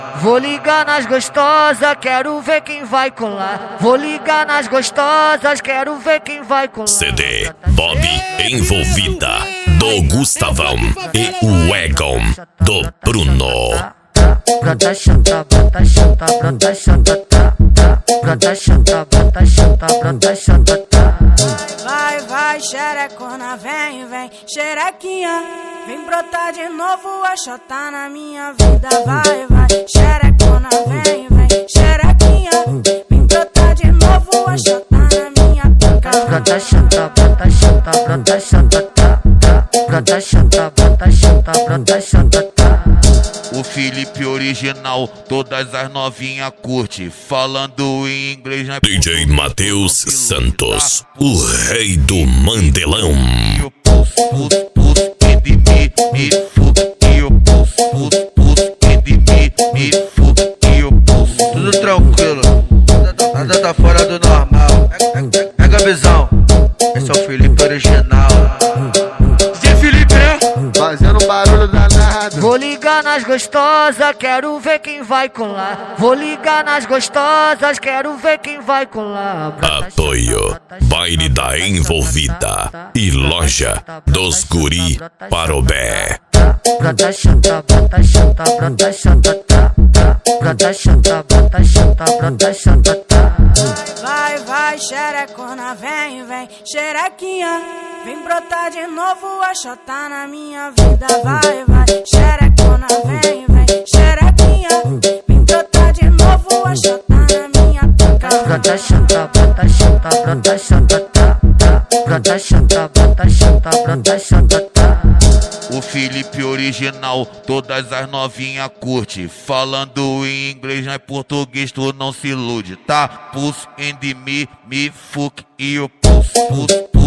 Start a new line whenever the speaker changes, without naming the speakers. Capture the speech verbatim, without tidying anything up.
Vou ligar nas gostosas, quero ver quem vai colar. Vou ligar nas gostosas, quero ver quem vai colar.
C D Bob Envolvida do Gustavão e o Egon do Bruno.
Brota chanta, brota chanta, brota chanta, tá, tá. Brota chanta, brota chanta, brota chanta, tá.
Vai, vai, xerecona, vem, vem, xerequinha. Vem brotar de novo, a chota na minha vida. Vai, vai, xerecona, vem, vem, xerequinha. Vem brotar de novo, a chota na minha pica.
Brota chanta, brota chanta, brota chanta, tá, tá. Brota chanta, brota chanta, brota chanta, tá.
O Felipe original, todas as novinha curte. Falando em inglês na
D J Matheus Santos, o rei do Mandelão.
Tudo tranquilo, nada tá fora do normal. Pega a visão, esse é o Felipe original.
Zé Felipe, né?
Fazendo barulho danado.
Vou ligar nas gostosas, quero ver quem vai colar. Vou ligar nas gostosas, quero ver quem vai colar.
Apoio Baile da Envolvida e Loja dos Guri Parobé.
Brota chanta, brota chanta, brota chanta, tá, tá. Brota chanta, brota chanta, brota chanta, tá.
Vai, vai, xerecona, vem, vem, xerequinha. Vem brotar de novo, a chota na minha vida. Vai, vai, xerecona, vem, vem, xerequinha. Vem brotar de novo, a chota na minha pica.
Brota chanta, brota chanta, brota chanta, tá, tá. Brota chanta, brota chanta, brota chanta, tá.
O Felipe original, todas as novinha curte. Falando em inglês, não é português, tu não se ilude, tá? Puss and me, me fuck e o puss, puss, puss.